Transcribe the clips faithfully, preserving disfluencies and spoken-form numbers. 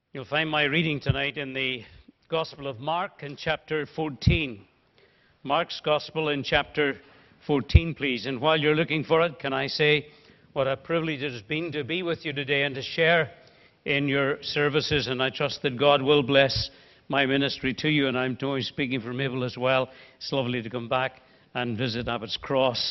You'll find my reading tonight in the Gospel of Mark in chapter fourteen. Mark's Gospel in chapter fourteen, please. And while you're looking for it, can I say what a privilege it has been to be with you today and to share in your services. And I trust that God will bless my ministry to you. And I'm always speaking for Mabel as well. It's lovely to come back and visit Abbott's Cross.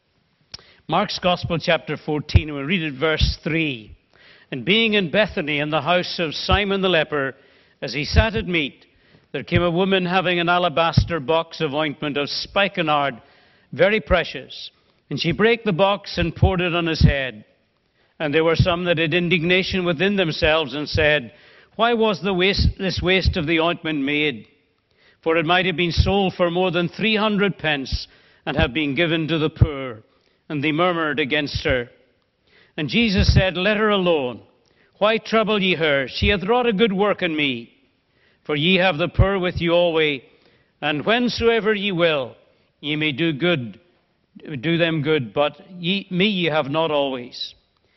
Mark's Gospel, chapter fourteen, we'll read at verse three. And being in Bethany in the house of Simon the leper, as he sat at meat, there came a woman having an alabaster box of ointment of spikenard, very precious. And she brake the box and poured it on his head. And there were some that had indignation within themselves and said, Why was the waste, this waste of the ointment made? For it might have been sold for more than three hundred pence and have been given to the poor. And they murmured against her. And Jesus said, Let her alone. Why trouble ye her? She hath wrought a good work in me. For ye have the poor with you always, and whensoever ye will, ye may do good, do them good, but ye, me ye have not always.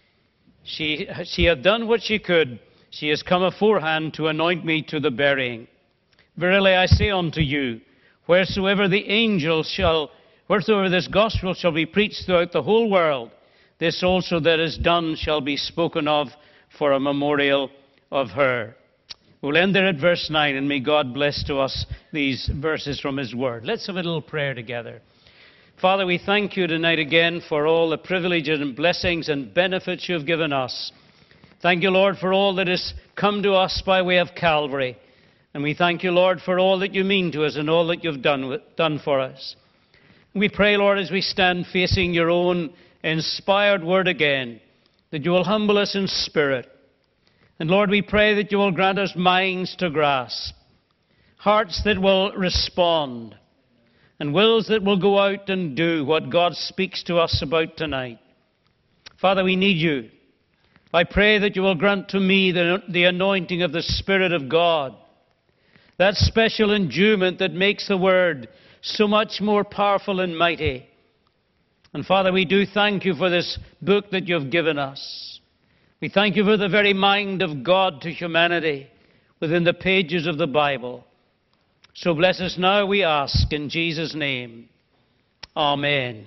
She, she hath done what she could. She has come aforehand to anoint me to the burying. Verily I say unto you, wheresoever the angels shall, wheresoever this gospel shall be preached throughout the whole world, this also that is done shall be spoken of for a memorial of her. We'll end there at verse nine, and may God bless to us these verses from His Word. Let's have a little prayer together. Father, we thank you tonight again for all the privileges and blessings and benefits you have given us. Thank you, Lord, for all that has come to us by way of Calvary. And we thank you, Lord, for all that you mean to us and all that you've done, done for us. We pray, Lord, as we stand facing your own inspired word again, that you will humble us in spirit. And Lord, we pray that you will grant us minds to grasp, hearts that will respond, and wills that will go out and do what God speaks to us about tonight. Father, we need you. I pray that you will grant to me the, the anointing of the Spirit of God, that special endowment that makes the word so much more powerful and mighty. And Father, we do thank you for this book that you've given us. We thank you for the very mind of God to humanity within the pages of the Bible. So bless us now, we ask, in Jesus' name. Amen.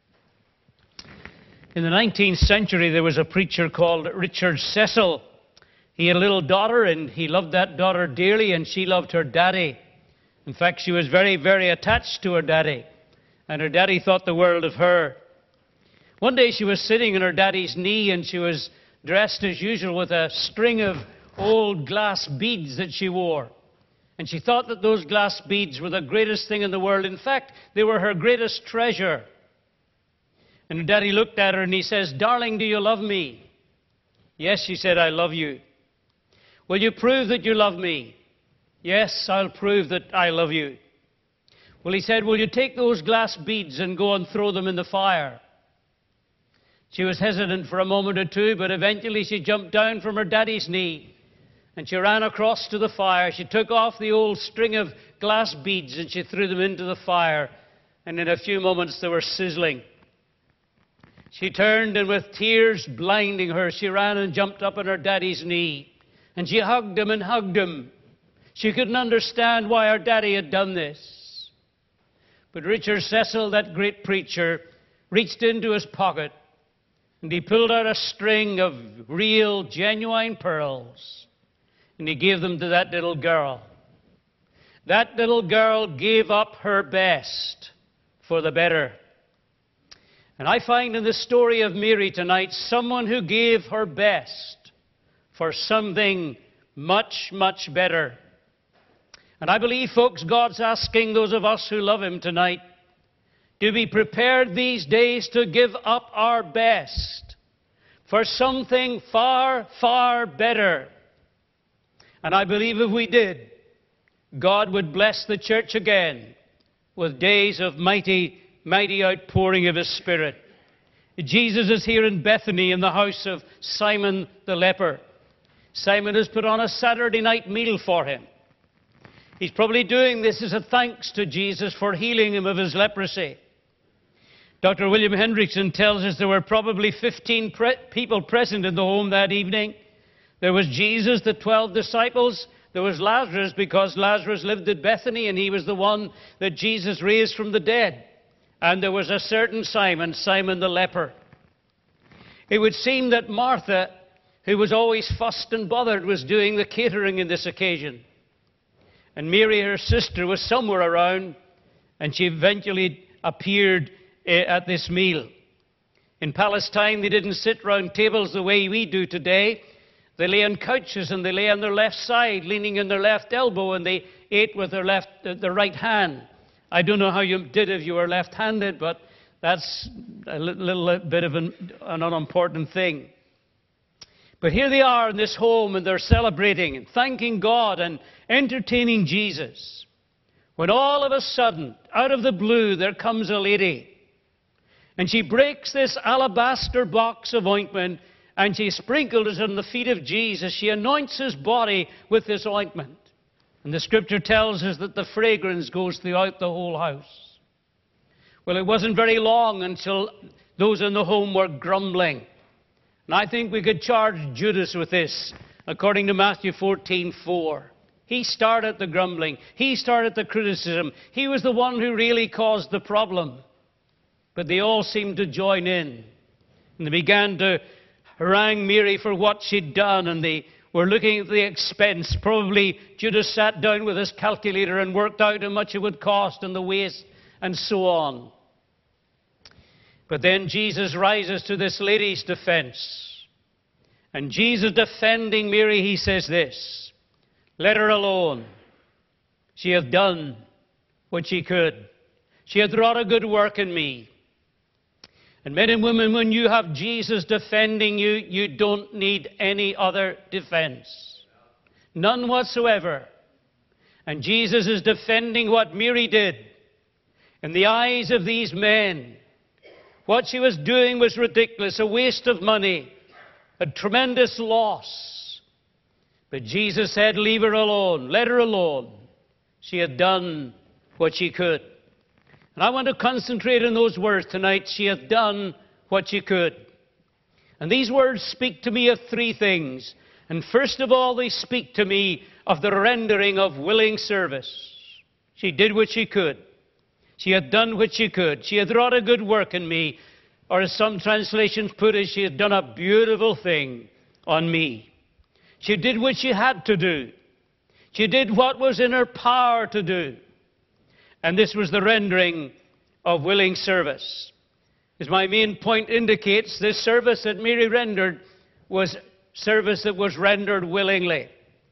In the nineteenth century, there was a preacher called Richard Cecil. He had a little daughter, and he loved that daughter dearly, and she loved her daddy. In fact, she was very, very attached to her daddy. And her daddy thought the world of her. One day she was sitting on her daddy's knee, and she was dressed as usual with a string of old glass beads that she wore. And she thought that those glass beads were the greatest thing in the world. In fact, they were her greatest treasure. And her daddy looked at her and he says, Darling, do you love me? Yes, she said, I love you. Will you prove that you love me? Yes, I'll prove that I love you. Well, he said, will you take those glass beads and go and throw them in the fire? She was hesitant for a moment or two, but eventually she jumped down from her daddy's knee and she ran across to the fire. She took off the old string of glass beads and she threw them into the fire. And in a few moments they were sizzling. She turned, and with tears blinding her, she ran and jumped up on her daddy's knee. And she hugged him and hugged him. She couldn't understand why her daddy had done this. But Richard Cecil, that great preacher, reached into his pocket and he pulled out a string of real, genuine pearls and he gave them to that little girl. That little girl gave up her best for the better. And I find in the story of Mary tonight someone who gave her best for something much, much better. And I believe, folks, God's asking those of us who love Him tonight to be prepared these days to give up our best for something far, far better. And I believe if we did, God would bless the church again with days of mighty, mighty outpouring of His Spirit. Jesus is here in Bethany in the house of Simon the leper. Simon has put on a Saturday night meal for him. He's probably doing this as a thanks to Jesus for healing him of his leprosy. Doctor William Hendrickson tells us there were probably fifteen pre- people present in the home that evening. There was Jesus, the twelve disciples. There was Lazarus, because Lazarus lived at Bethany and he was the one that Jesus raised from the dead. And there was a certain Simon, Simon the leper. It would seem that Martha, who was always fussed and bothered, was doing the catering in this occasion. And Mary, her sister, was somewhere around, and she eventually appeared at this meal. In Palestine, they didn't sit round tables the way we do today. They lay on couches, and they lay on their left side, leaning on their left elbow, and they ate with their left, their right hand. I don't know how you did if you were left-handed, but that's a little bit of an, an unimportant thing. But here they are in this home, and they're celebrating and thanking God and entertaining Jesus. When all of a sudden, out of the blue, there comes a lady. And she breaks this alabaster box of ointment, and she sprinkles it on the feet of Jesus. She anoints his body with this ointment. And the scripture tells us that the fragrance goes throughout the whole house. Well, it wasn't very long until those in the home were grumbling. And I think we could charge Judas with this, according to Matthew fourteen four. He started the grumbling. He started the criticism. He was the one who really caused the problem. But they all seemed to join in. And they began to harangue Mary for what she'd done, and they were looking at the expense. Probably Judas sat down with his calculator and worked out how much it would cost and the waste and so on. But then Jesus rises to this lady's defense. And Jesus defending Mary, he says this: "Let her alone. She hath done what she could. She hath wrought a good work in me." And men and women, when you have Jesus defending you, you don't need any other defense. None whatsoever. And Jesus is defending what Mary did. In the eyes of these men, what she was doing was ridiculous, a waste of money, a tremendous loss. But Jesus said, "Leave her alone. Let her alone. She had done what she could." And I want to concentrate on those words tonight. She hath done what she could. And these words speak to me of three things. And first of all, they speak to me of the rendering of willing service. She did what she could. She hath done what she could. She hath wrought a good work in me. Or as some translations put it, she hath done a beautiful thing on me. She did what she had to do. She did what was in her power to do. And this was the rendering of willing service. As my main point indicates, this service that Mary rendered was service that was rendered willingly.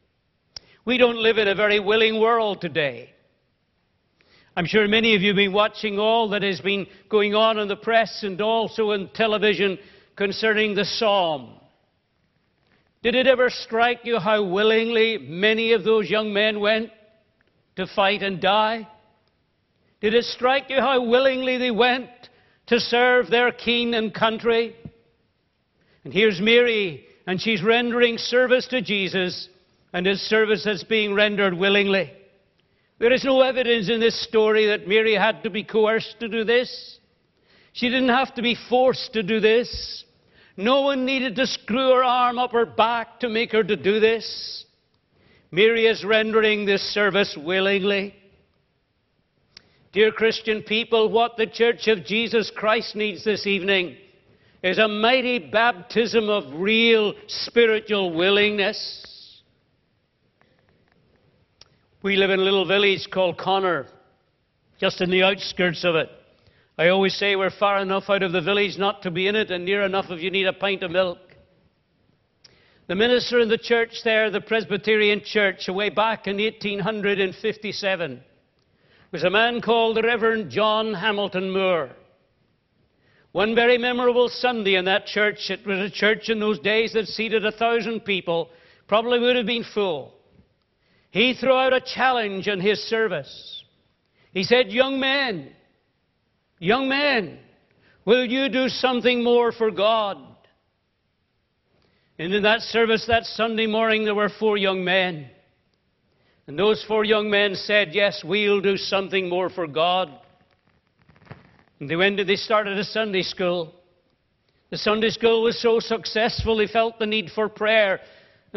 We don't live in a very willing world today. I'm sure many of you have been watching all that has been going on in the press and also on television concerning the Psalm. Did it ever strike you how willingly many of those young men went to fight and die? Did it strike you how willingly they went to serve their king and country? And here's Mary, and she's rendering service to Jesus, and his service is being rendered willingly. There is no evidence in this story that Mary had to be coerced to do this. She didn't have to be forced to do this. No one needed to screw her arm up her back to make her to do this. Mary is rendering this service willingly. Dear Christian people, what the Church of Jesus Christ needs this evening is a mighty baptism of real spiritual willingness. We live in a little village called Connor, just in the outskirts of it. I always say we're far enough out of the village not to be in it, and near enough if you need a pint of milk. The minister in the church there, the Presbyterian Church, way back in eighteen fifty-seven, was a man called the Reverend John Hamilton Moore. One very memorable Sunday in that church, it was a church in those days that seated a thousand people, probably would have been full. He threw out a challenge in his service. He said, "Young men, young men, will you do something more for God?" And in that service that Sunday morning, there were four young men. And those four young men said, "Yes, we'll do something more for God." And they went and they started a Sunday school. The Sunday school was so successful, they felt the need for prayer.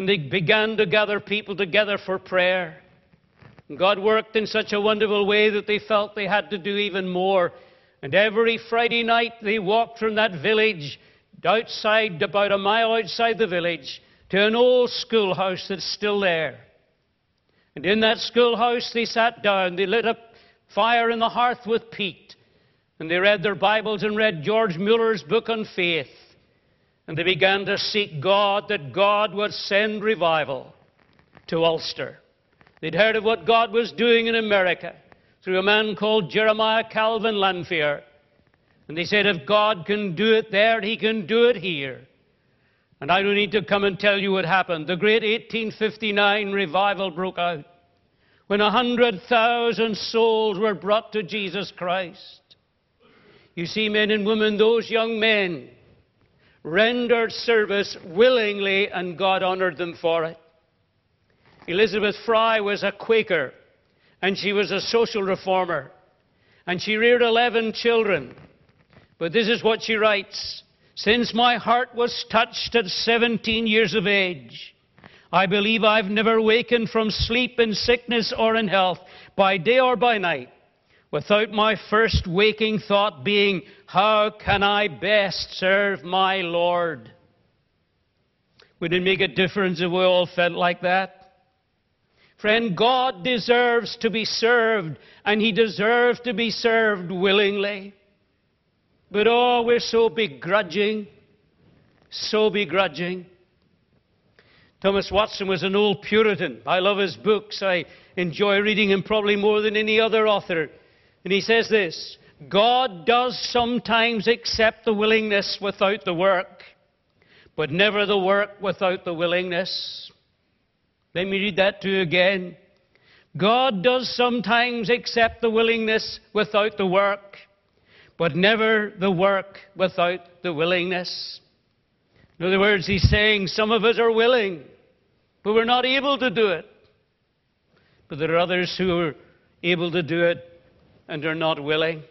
and they began to gather people together for prayer. And God worked in such a wonderful way that they felt they had to do even more. And every Friday night they walked from that village outside, about a mile outside the village, to an old schoolhouse that's still there. And in that schoolhouse they sat down, they lit a fire in the hearth with peat, and they read their Bibles and read George Mueller's book on faith. And they began to seek God, that God would send revival to Ulster. They'd heard of what God was doing in America through a man called Jeremiah Calvin Lanphier. And they said, if God can do it there, He can do it here. And I don't need to come and tell you what happened. The great eighteen fifty-nine revival broke out when one hundred thousand souls were brought to Jesus Christ. You see, men and women, those young men rendered service willingly, and God honored them for it. Elizabeth Fry was a Quaker, and she was a social reformer, and she reared eleven children. But this is what she writes: since my heart was touched at seventeen years of age, I believe I've never wakened from sleep in sickness or in health, by day or by night, without my first waking thought being, how can I best serve my Lord? Would it make a difference if we all felt like that? Friend, God deserves to be served, and He deserves to be served willingly. But oh, we're so begrudging, so begrudging. Thomas Watson was an old Puritan. I love his books. I enjoy reading him probably more than any other author. And he says this: God does sometimes accept the willingness without the work, but never the work without the willingness. Let me read that to you again. God does sometimes accept the willingness without the work, but never the work without the willingness. In other words, he's saying some of us are willing, but we're not able to do it. But there are others who are able to do it and are not willing.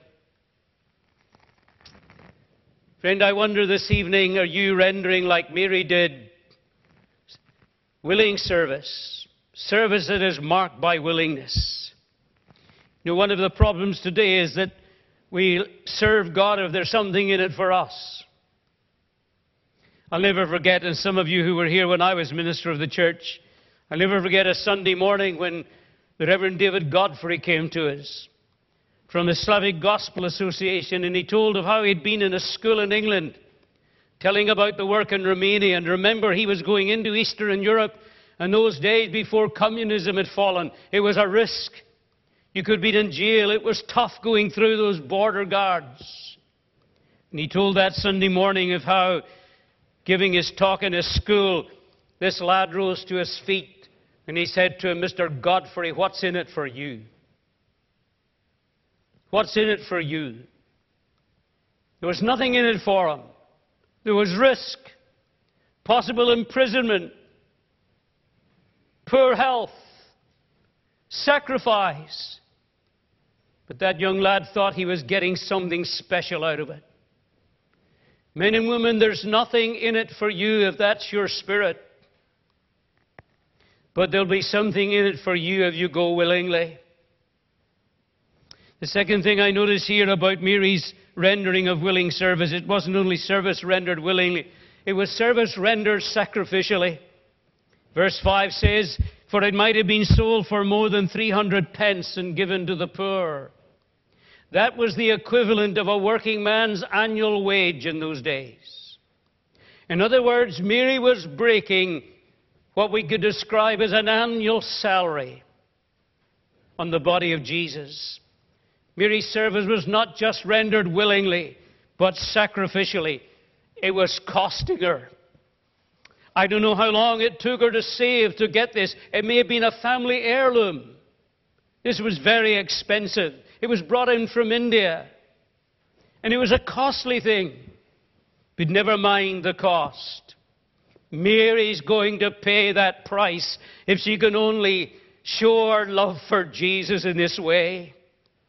Friend, I wonder this evening, are you rendering like Mary did? Willing service. Service that is marked by willingness. You know, one of the problems today is that we serve God if there's something in it for us. I'll never forget, and some of you who were here when I was minister of the church, I'll never forget a Sunday morning when the Reverend David Godfrey came to us from the Slavic Gospel Association, and he told of how he'd been in a school in England, telling about the work in Romania. And remember, he was going into Eastern Europe, and those days before communism had fallen, it was a risk. You could be in jail. It was tough going through those border guards. And he told that Sunday morning of how, giving his talk in his school, this lad rose to his feet, and he said to him, Mister Godfrey, what's in it for you? What's in it for you? There was nothing in it for him. There was risk, possible imprisonment, poor health, sacrifice. But that young lad thought he was getting something special out of it. Men and women, there's nothing in it for you if that's your spirit. But there'll be something in it for you if you go willingly. The second thing I notice here about Mary's rendering of willing service, it wasn't only service rendered willingly, it was service rendered sacrificially. Verse five says, for it might have been sold for more than three hundred pence and given to the poor. That was the equivalent of a working man's annual wage in those days. In other words, Mary was breaking what we could describe as an annual salary on the body of Jesus. Mary's service was not just rendered willingly, but sacrificially. It was costing her. I don't know how long it took her to save to get this. It may have been a family heirloom. This was very expensive. It was brought in from India. And it was a costly thing. But never mind the cost. Mary's going to pay that price if she can only show her love for Jesus in this way.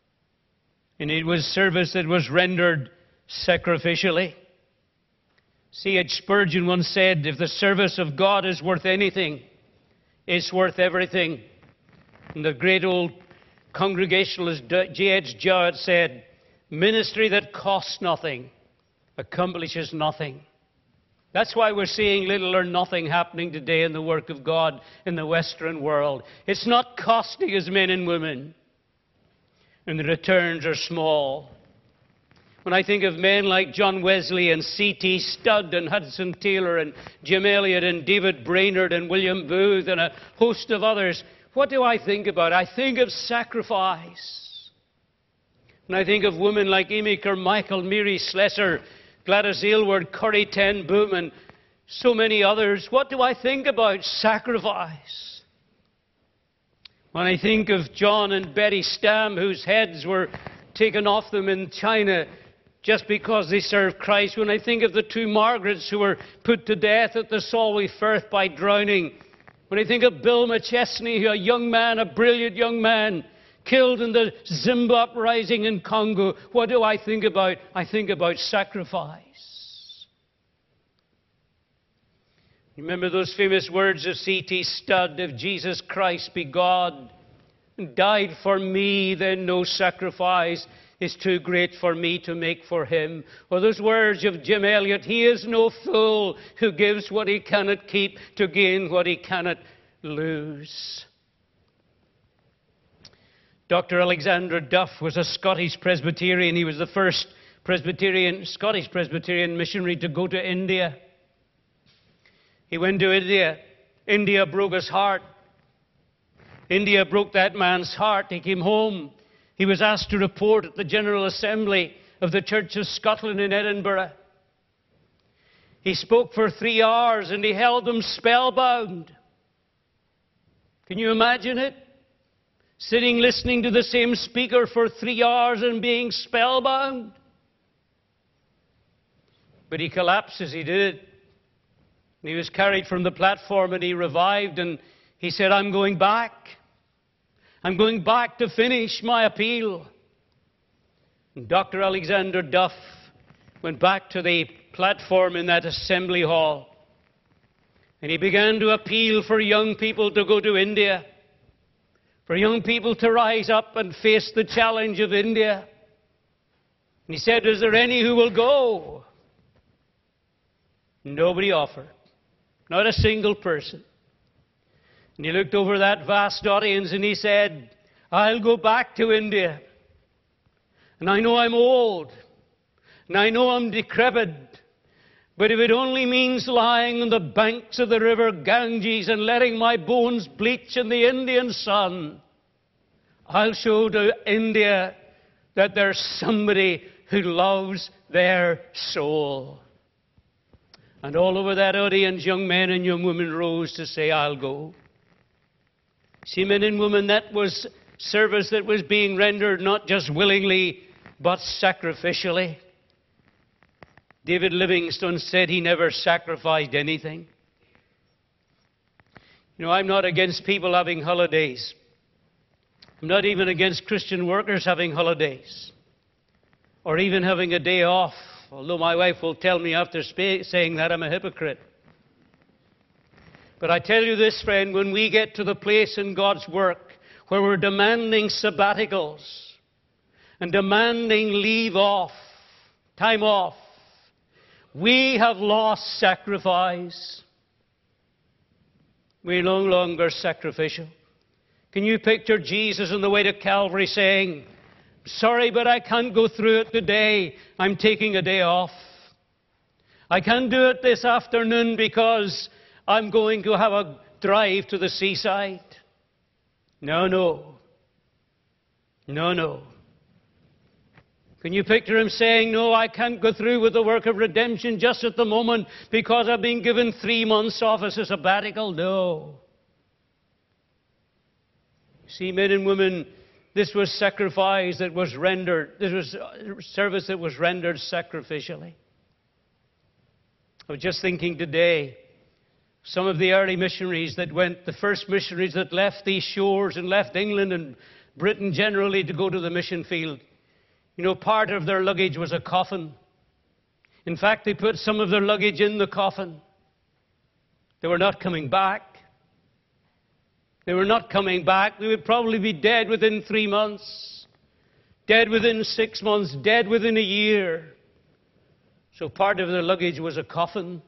And it was service that was rendered sacrificially. C H Spurgeon once said, if the service of God is worth anything, it's worth everything. And the great old Congregationalist J H Jowett said, ministry that costs nothing accomplishes nothing. That's why we're seeing little or nothing happening today in the work of God in the Western world. It's not costing us men and women, and the returns are small. When I think of men like John Wesley and C T Studd and Hudson Taylor and Jim Elliot and David Brainerd and William Booth and a host of others, what do I think about? I think of sacrifice. When I think of women like Amy Carmichael, Mary Slessor, Gladys Aylward, Corrie ten Boom, and so many others, what do I think about? Sacrifice. When I think of John and Betty Stam, whose heads were taken off them in China just because they served Christ. When I think of the two Margarets who were put to death at the Solway Firth by drowning. When I think of Bill McChesney, a young man, a brilliant young man, killed in the Zimba uprising in Congo, what do I think about? I think about sacrifice. Remember those famous words of C T Studd, if Jesus Christ be God and died for me, then no sacrifice is too great for me to make for him. Or those words of Jim Elliot, he is no fool who gives what he cannot keep to gain what he cannot lose. Doctor Alexander Duff was a Scottish Presbyterian. He was the first Presbyterian, Scottish Presbyterian missionary to go to India. He went to India. India broke his heart. India broke that man's heart. He came home. He was asked to report at the General Assembly of the Church of Scotland in Edinburgh. He spoke for three hours and he held them spellbound. Can you imagine it? Sitting listening to the same speaker for three hours and being spellbound. But he collapsed as he did it. And he was carried from the platform and he revived and he said, I'm going back. I'm going back to finish my appeal. And Doctor Alexander Duff went back to the platform in that assembly hall. And he began to appeal for young people to go to India. For young people to rise up and face the challenge of India. And he said, is there any who will go? Nobody offered. Not a single person. And he looked over that vast audience and he said, I'll go back to India. And I know I'm old. And I know I'm decrepit. But if it only means lying on the banks of the river Ganges and letting my bones bleach in the Indian sun, I'll show to India that there's somebody who loves their soul. And all over that audience, young men and young women rose to say, I'll go. See, men and women, that was service that was being rendered not just willingly, but sacrificially. David Livingstone said he never sacrificed anything. You know, I'm not against people having holidays. I'm not even against Christian workers having holidays. Or even having a day off. Although my wife will tell me after saying that I'm a hypocrite. But I tell you this, friend, when we get to the place in God's work where we're demanding sabbaticals and demanding leave off, time off, we have lost sacrifice. We're no longer sacrificial. Can you picture Jesus on the way to Calvary saying, sorry, but I can't go through it today. I'm taking a day off. I can't do it this afternoon because I'm going to have a drive to the seaside. No, no. No, no. Can you picture him saying, no, I can't go through with the work of redemption just at the moment because I've been given three months off as a sabbatical? No. See, men and women, this was sacrifice that was rendered, this was service that was rendered sacrificially. I was just thinking today, some of the early missionaries that went, the first missionaries that left these shores and left England and Britain generally to go to the mission field. You know, part of their luggage was a coffin. In fact, they put some of their luggage in the coffin. They were not coming back. They were not coming back. They would probably be dead within three months, dead within six months, dead within a year. So part of their luggage was a coffin.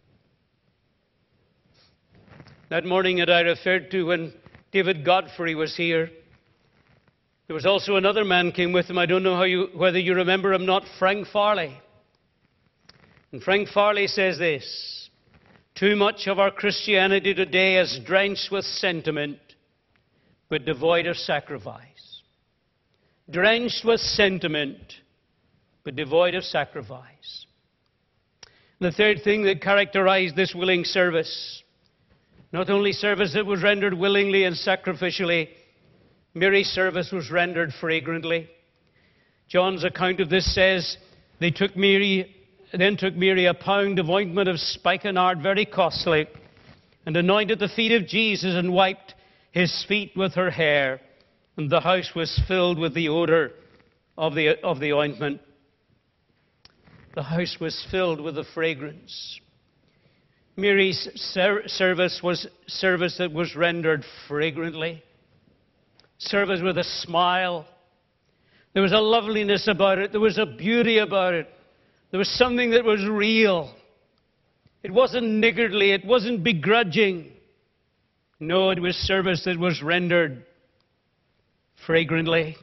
That morning that I referred to when David Godfrey was here, there was also another man came with him. I don't know how you, whether you remember him, not Frank Farley. And Frank Farley says this: too much of our Christianity today is drenched with sentiment, but devoid of sacrifice. Drenched with sentiment, but devoid of sacrifice. And the third thing that characterized this willing service, not only service that was rendered willingly and sacrificially, Mary's service was rendered fragrantly. John's account of this says, they took Mary, then took Mary a pound of ointment of spikenard, very costly, and anointed the feet of Jesus and wiped his feet with her hair. And the house was filled with the odor of the, of the ointment. The house was filled with the fragrance. Mary's ser- service was service that was rendered fragrantly. Service with a smile. There was a loveliness about it. There was a beauty about it. There was something that was real. It wasn't niggardly. It wasn't begrudging. No, it was service that was rendered fragrantly.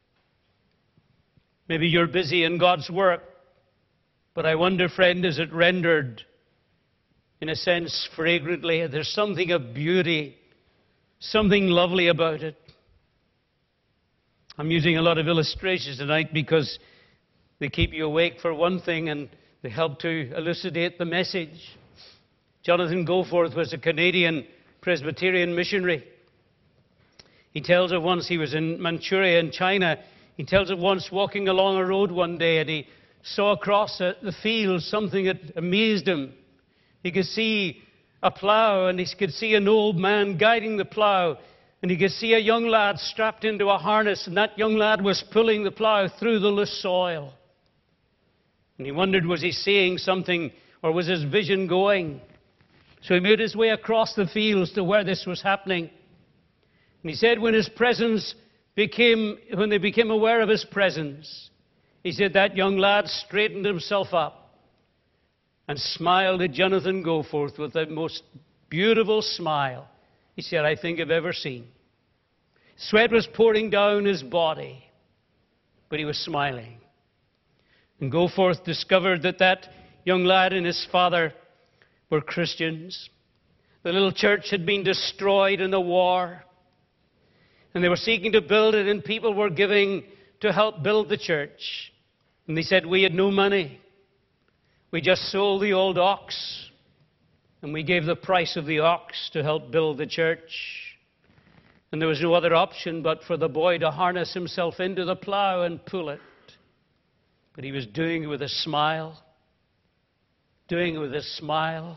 Maybe you're busy in God's work, but I wonder, friend, is it rendered, in a sense, fragrantly? There's something of beauty, something lovely about it. I'm using a lot of illustrations tonight because they keep you awake for one thing, and they help to elucidate the message. Jonathan Goforth was a Canadian Presbyterian missionary. He tells of once he was in Manchuria in China. He tells of once walking along a road one day, and he saw across the field something that amazed him. He could see a plow, and he could see an old man guiding the plow, and he could see a young lad strapped into a harness, and that young lad was pulling the plow through the loose soil. And he wondered, was he seeing something, or was his vision going? So he made his way across the fields to where this was happening. And he said when his presence became, when they became aware of his presence, he said that young lad straightened himself up and smiled at Jonathan Goforth with the most beautiful smile he said, I think I've ever seen. Sweat was pouring down his body, but he was smiling. And Goforth discovered that that young lad and his father were Christians. The little church had been destroyed in the war, and they were seeking to build it, and people were giving to help build the church. And they said, we had no money. We just sold the old ox, and we gave the price of the ox to help build the church. And there was no other option but for the boy to harness himself into the plow and pull it. But he was doing it with a smile. Doing it with a smile.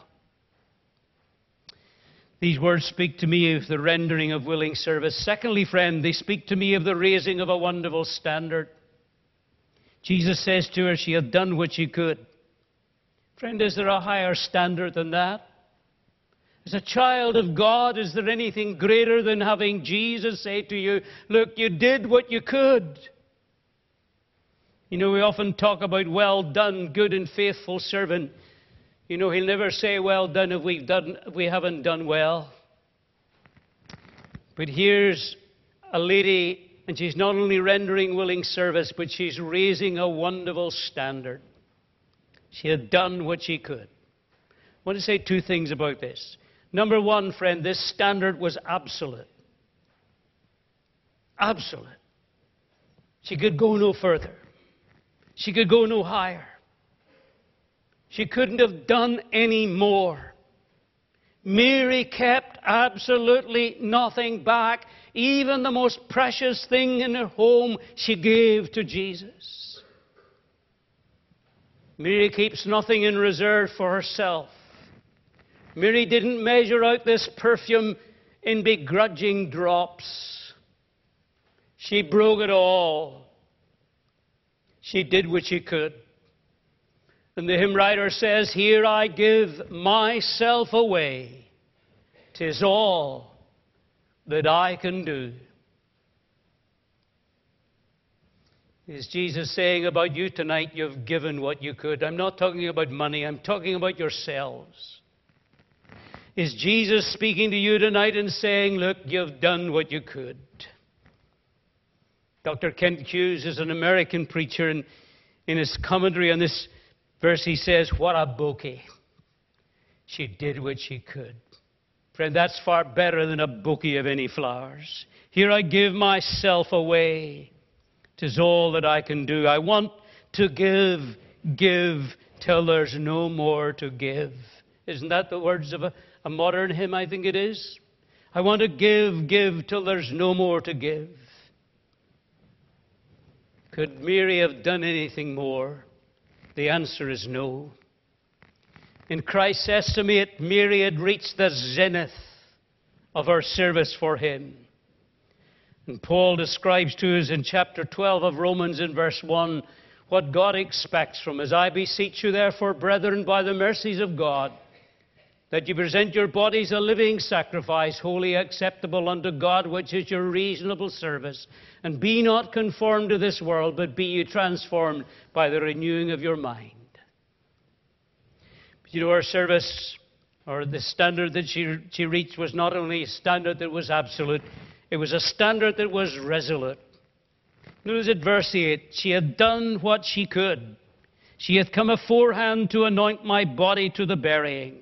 These words speak to me of the rendering of willing service. Secondly, friend, they speak to me of the raising of a wonderful standard. Jesus says to her, she had done what she could. Friend, is there a higher standard than that? As a child of God, is there anything greater than having Jesus say to you, look, you did what you could? You know, we often talk about well done, good and faithful servant. You know, he'll never say well done if we've done, if we haven't done well. But here's a lady, and she's not only rendering willing service, but she's raising a wonderful standard. She had done what she could. I want to say two things about this. Number one, friend, this standard was absolute. Absolute. She could go no further. She could go no higher. She couldn't have done any more. Mary kept absolutely nothing back. Even the most precious thing in her home, she gave to Jesus. Mary keeps nothing in reserve for herself. Mary didn't measure out this perfume in begrudging drops. She broke it all. She did what she could. And the hymn writer says, "Here I give myself away. 'Tis all that I can do." Is Jesus saying about you tonight, you've given what you could? I'm not talking about money. I'm talking about yourselves. Is Jesus speaking to you tonight and saying, look, you've done what you could? Doctor Kent Hughes is an American preacher, and in his commentary on this verse, he says, what a bouquet. She did what she could. Friend, that's far better than a bouquet of any flowers. Here I give myself away. 'Tis all that I can do. I want to give, give, till there's no more to give. Isn't that the words of a, a modern hymn? I think it is. I want to give, give, till there's no more to give. Could Mary have done anything more? The answer is no. In Christ's estimate, Mary had reached the zenith of her service for him. And Paul describes to us in chapter twelve of Romans in verse one what God expects from us. I beseech you therefore, brethren, by the mercies of God, that you present your bodies a living sacrifice, wholly acceptable unto God, which is your reasonable service. And be not conformed to this world, but be you transformed by the renewing of your mind. But you know, her service, or the standard that she, she reached, was not only a standard that was absolute, it was a standard that was resolute. Notice at verse eight, she had done what she could. She hath come aforehand to anoint my body to the burying.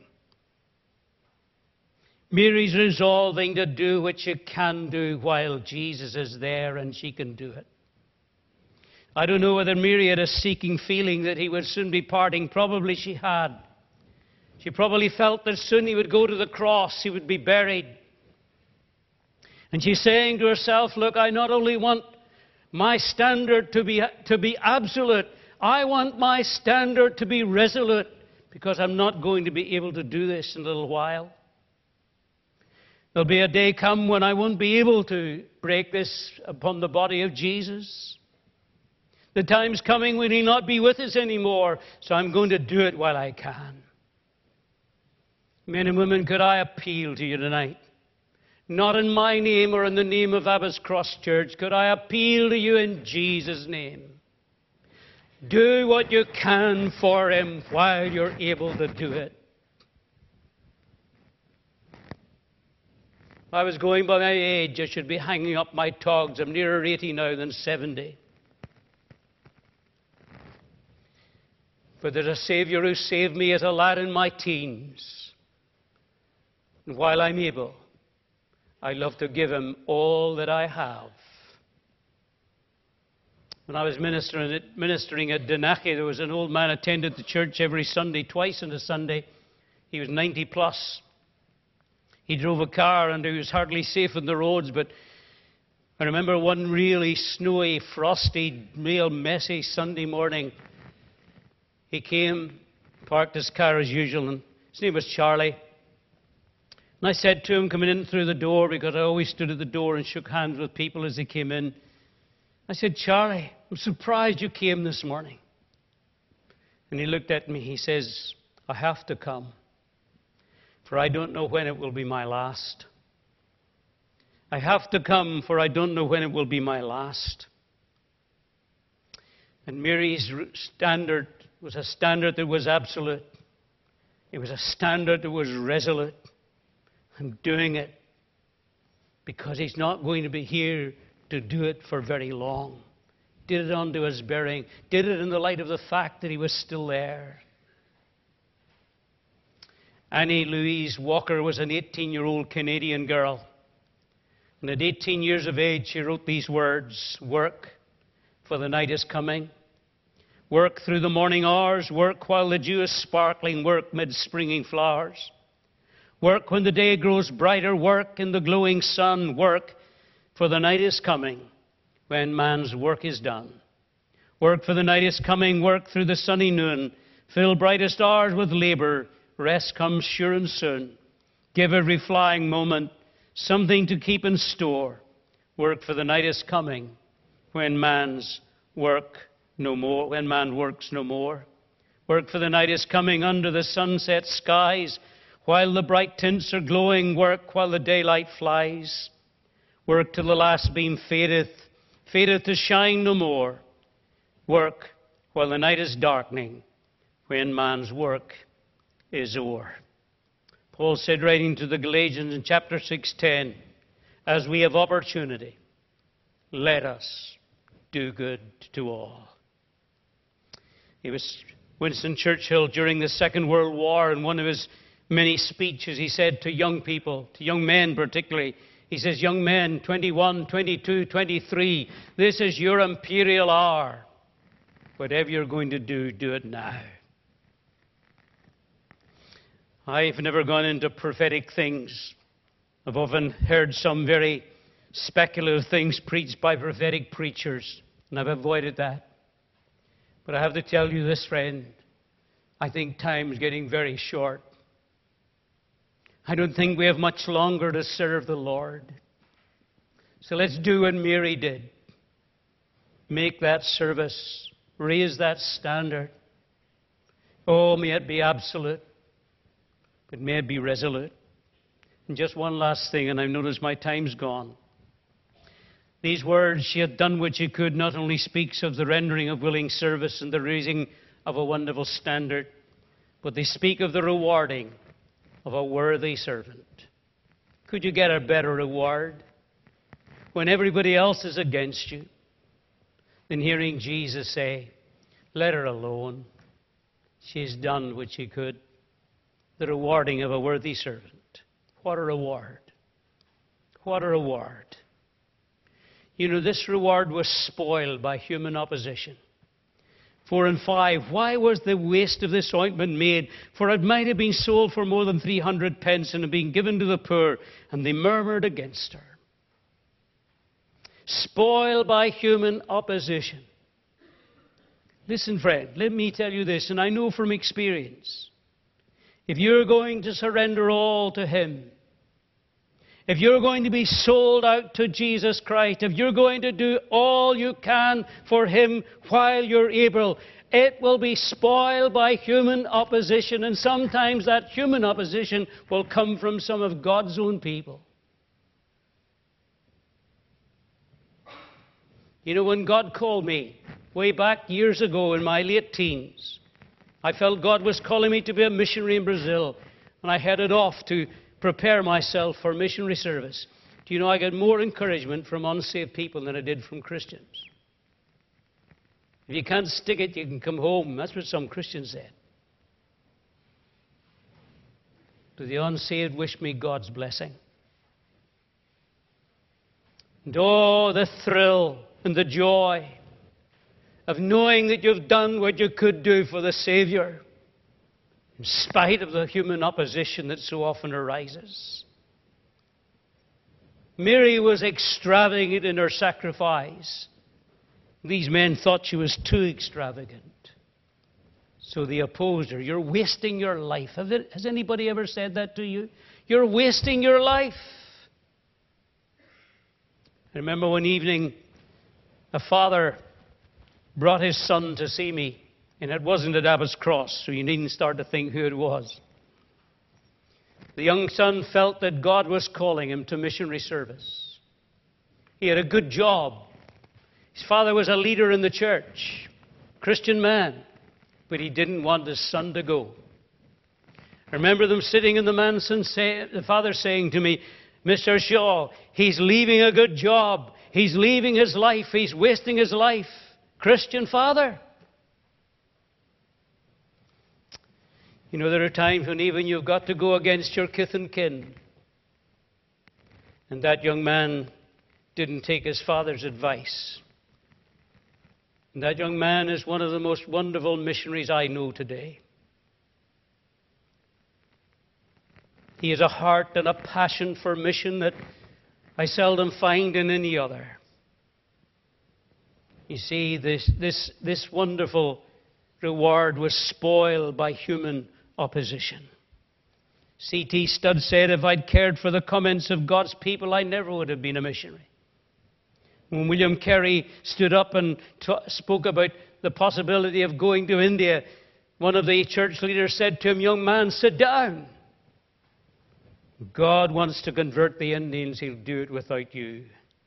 Mary's resolving to do what she can do while Jesus is there, and she can do it. I don't know whether Mary had a seeking feeling that he would soon be parting. Probably she had. She probably felt that soon he would go to the cross, he would be buried. And she's saying to herself, look, I not only want my standard to be, to be absolute, I want my standard to be resolute, because I'm not going to be able to do this in a little while. There'll be a day come when I won't be able to break this upon the body of Jesus. The time's coming when he'll not be with us anymore, so I'm going to do it while I can. Men and women, could I appeal to you tonight? Not in my name or in the name of Abbot's Cross Church. Could I appeal to you in Jesus' name? Do what you can for him while you're able to do it. If I was going by my age, I should be hanging up my togs. I'm nearer eighty now than seventy. But there's a Saviour who saved me as a lad in my teens. And while I'm able, I love to give him all that I have. When I was ministering at, ministering at Denachie, there was an old man attended the church every Sunday, twice on a Sunday. He was ninety plus. He drove a car and he was hardly safe on the roads, but I remember one really snowy, frosty, real messy Sunday morning. He came, parked his car as usual, and his name was Charlie. And I said to him, coming in through the door, because I always stood at the door and shook hands with people as they came in, I said, Charlie, I'm surprised you came this morning. And he looked at me, he says, I have to come, for I don't know when it will be my last. I have to come, for I don't know when it will be my last. And Mary's standard was a standard that was absolute. It was a standard that was resolute. I'm doing it because he's not going to be here to do it for very long. Did it unto his burying. Did it in the light of the fact that he was still there. Annie Louise Walker was an eighteen-year-old Canadian girl. And at eighteen years of age, she wrote these words, work, for the night is coming. Work through the morning hours, work while the dew is sparkling, work mid springing flowers. Work when the day grows brighter, work in the glowing sun, work, for the night is coming when man's work is done. Work, for the night is coming, work through the sunny noon, fill brightest hours with labor, rest comes sure and soon. Give every flying moment something to keep in store. Work, for the night is coming when man's work no more, when man works no more. Work, for the night is coming under the sunset skies. While the bright tints are glowing, work while the daylight flies. Work till the last beam fadeth, fadeth to shine no more. Work while the night is darkening, when man's work is o'er. Paul said, writing to the Galatians in chapter six ten, as we have opportunity, let us do good to all. It was Winston Churchill during the Second World War, in one of his many speeches, he said to young people, to young men particularly, he says, young men, twenty-one, twenty-two, twenty-three, this is your imperial hour. Whatever you're going to do, do it now. I've never gone into prophetic things. I've often heard some very speculative things preached by prophetic preachers, and I've avoided that. But I have to tell you this, friend, I think time is getting very short. I don't think we have much longer to serve the Lord. So let's do what Mary did. Make that service. Raise that standard. Oh, may it be absolute, but may it be resolute. And just one last thing, and I've noticed my time's gone. These words, she had done what she could, not only speaks of the rendering of willing service and the raising of a wonderful standard, but they speak of the rewarding of a worthy servant. Could you get a better reward when everybody else is against you than hearing Jesus say, let her alone. She's done what she could. The rewarding of a worthy servant. What a reward. What a reward. You know, this reward was spoiled by human opposition. Four and five, why was the waste of this ointment made? For it might have been sold for more than three hundred pence and have been given to the poor. And they murmured against her. Spoiled by human opposition. Listen, friend, let me tell you this, and I know from experience. If you're going to surrender all to Him, if you're going to be sold out to Jesus Christ, if you're going to do all you can for Him while you're able, it will be spoiled by human opposition. And sometimes that human opposition will come from some of God's own people. You know, when God called me way back years ago in my late teens, I felt God was calling me to be a missionary in Brazil. And I headed off to prepare myself for missionary service. Do you know, I got more encouragement from unsaved people than I did from Christians. If you can't stick it, you can come home. That's what some Christians said. To the unsaved, wish me God's blessing. And oh, the thrill and the joy of knowing that you've done what you could do for the Savior, in spite of the human opposition that so often arises. Mary was extravagant in her sacrifice. These men thought she was too extravagant. So they opposed her. You're wasting your life. Has anybody ever said that to you? You're wasting your life. I remember one evening, a father brought his son to see me. And it wasn't at Abbot's Cross, so you needn't start to think who it was. The young son felt that God was calling him to missionary service. He had a good job. His father was a leader in the church, Christian man, but he didn't want his son to go. I remember them sitting in the mansion, say, the father saying to me, Mister Shaw, he's leaving a good job. He's leaving his life. He's wasting his life. Christian father. You know, there are times when even you've got to go against your kith and kin. And that young man didn't take his father's advice. And that young man is one of the most wonderful missionaries I know today. He has a heart and a passion for mission that I seldom find in any other. You see, this, this, this wonderful reward was spoiled by human opposition. C T Studd said, if I'd cared for the comments of God's people, I never would have been a missionary. When William Carey stood up and t- spoke about the possibility of going to India, One of the church leaders said to him, "Young man, sit down. God wants to convert the Indians. He'll do it without you."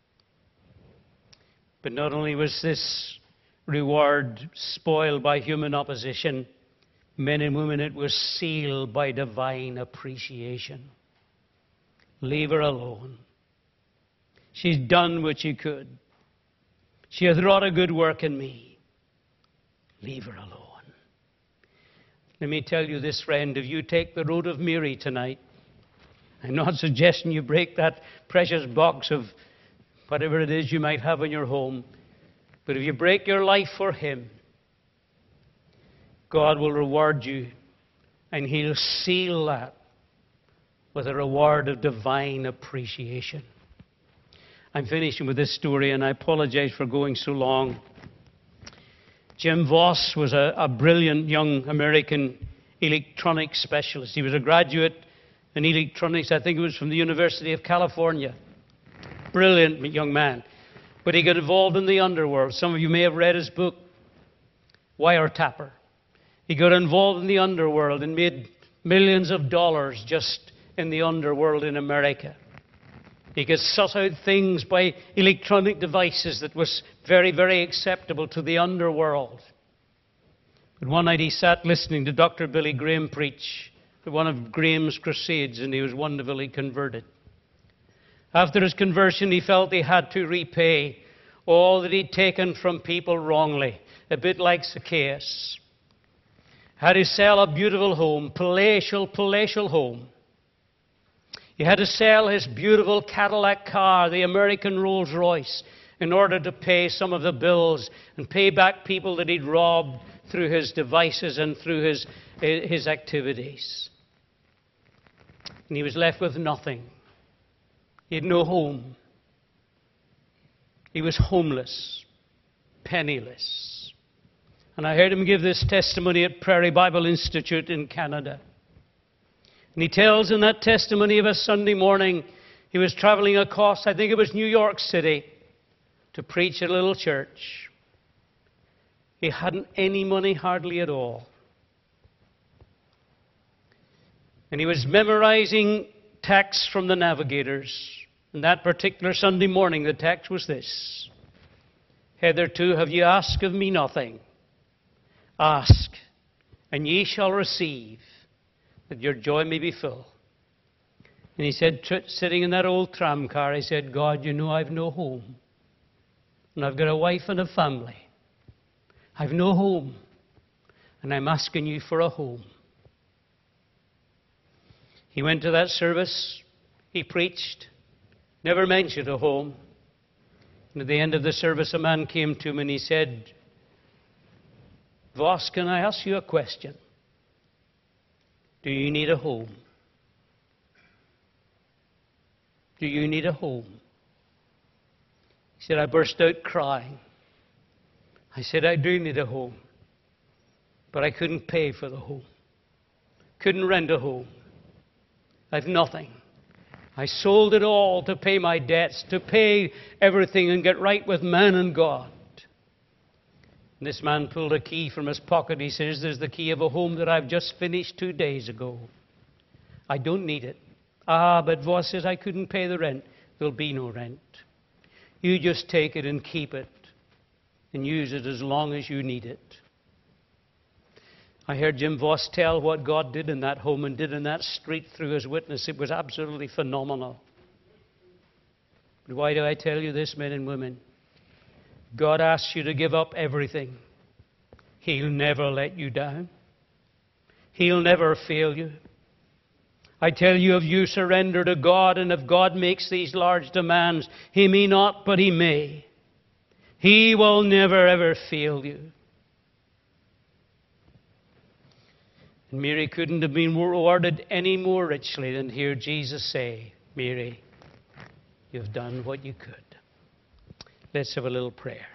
But not only was this reward spoiled by human opposition, men and women, it was sealed by divine appreciation. Leave her alone. She's done what she could. She hath wrought a good work in me. Leave her alone. Let me tell you this, friend, if you take the road of Mary tonight, I'm not suggesting you break that precious box of whatever it is you might have in your home, but if you break your life for Him, God will reward you, and He'll seal that with a reward of divine appreciation. I'm finishing with this story, and I apologize for going so long. Jim Voss was a, a brilliant young American electronics specialist. He was a graduate in electronics, I think it was from the University of California. Brilliant young man. But he got involved in the underworld. Some of you may have read his book, Wiretapper. He got involved in the underworld and made millions of dollars just in the underworld in America. He could suss out things by electronic devices that was very, very acceptable to the underworld. But one night he sat listening to Doctor Billy Graham preach at one of Graham's crusades, and he was wonderfully converted. After his conversion, he felt he had to repay all that he'd taken from people wrongly, a bit like Zacchaeus. Had to sell a beautiful home, palatial, palatial home. He had to sell his beautiful Cadillac car, the American Rolls Royce, in order to pay some of the bills and pay back people that he'd robbed through his devices and through his, his activities. And he was left with nothing. He had no home. He was homeless, penniless. And I heard him give this testimony at Prairie Bible Institute in Canada. And he tells in that testimony of a Sunday morning, he was traveling across, I think it was New York City, to preach at a little church. He hadn't any money, hardly at all. And he was memorizing texts from the Navigators. And that particular Sunday morning, the text was this: "Hitherto have ye asked of me nothing. Ask, and ye shall receive, that your joy may be full." And he said, sitting in that old tram car, he said, "God, you know I've no home. And I've got a wife and a family. I've no home. And I'm asking you for a home." He went to that service. He preached. Never mentioned a home. And at the end of the service, a man came to him and he said, "Voss, can I ask you a question? Do you need a home? Do you need a home?" He said, I burst out crying. I said, "I do need a home. But I couldn't pay for the home. Couldn't rent a home. I've nothing. I sold it all to pay my debts, to pay everything and get right with man and God." And this man pulled a key from his pocket. He says, "There's the key of a home that I've just finished two days ago. I don't need it." "Ah, but Voss says, I couldn't pay the rent." "There'll be no rent. You just take it and keep it and use it as long as you need it." I heard Jim Voss tell what God did in that home and did in that street through his witness. It was absolutely phenomenal. But why do I tell you this, men and women? God asks you to give up everything. He'll never let you down. He'll never fail you. I tell you, if you surrender to God, and if God makes these large demands, He may not, but He may. He will never, ever fail you. And Mary couldn't have been rewarded any more richly than hear Jesus say, "Mary, you've done what you could." Let's have a little prayer.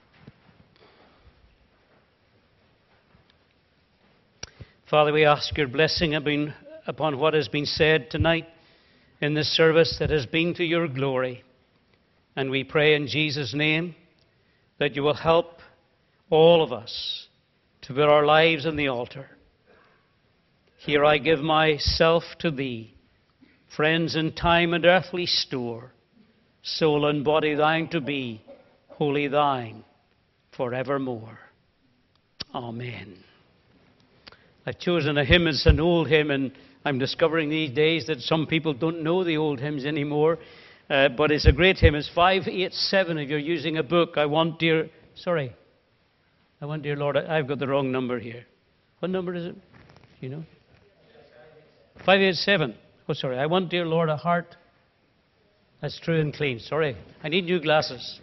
Father, we ask your blessing upon what has been said tonight in this service that has been to your glory. And we pray in Jesus' name that you will help all of us to put our lives on the altar. Here I give myself to thee, friends and time and earthly store, soul and body thine to be, wholly thine forevermore. Amen. I've chosen a hymn. It's an old hymn, and I'm discovering these days that some people don't know the old hymns anymore. Uh, but it's a great hymn. It's five eighty-seven if you're using a book. I want, dear... Sorry. I want, dear Lord... I, I've got the wrong number here. What number is it? You know? five eighty-seven. Oh, sorry. I want, dear Lord, a heart that's true and clean. Sorry. I need new glasses.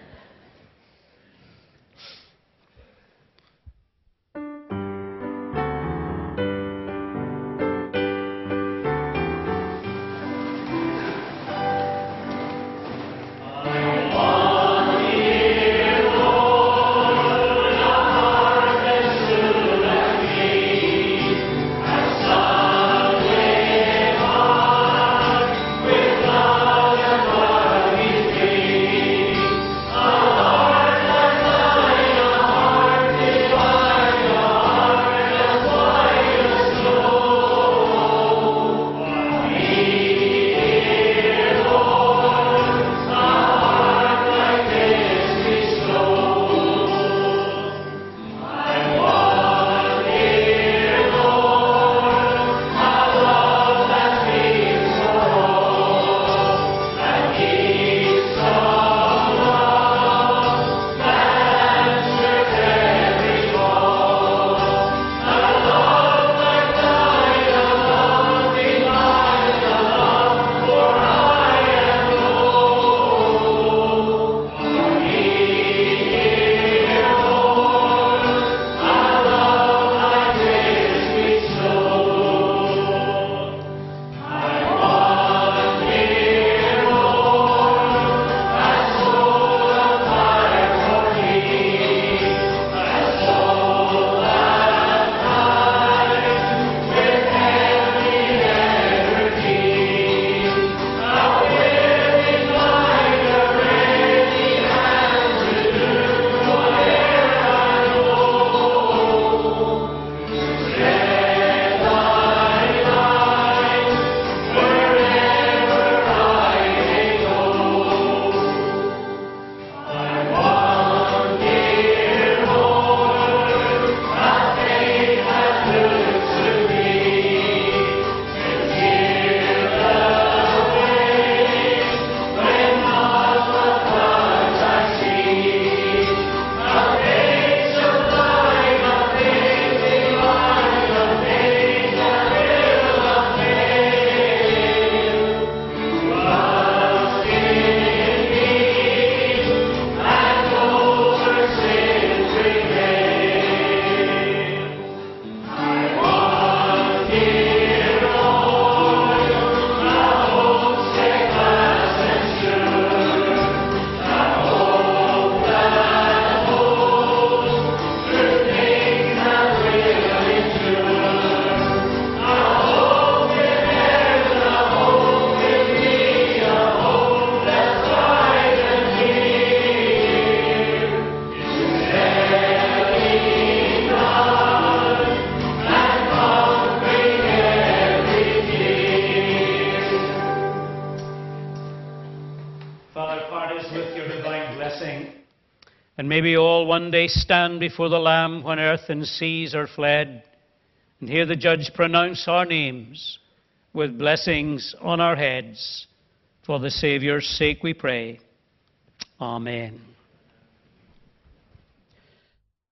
And may we all one day stand before the Lamb when earth and seas are fled, and hear the Judge pronounce our names with blessings on our heads. For the Saviour's sake we pray. Amen.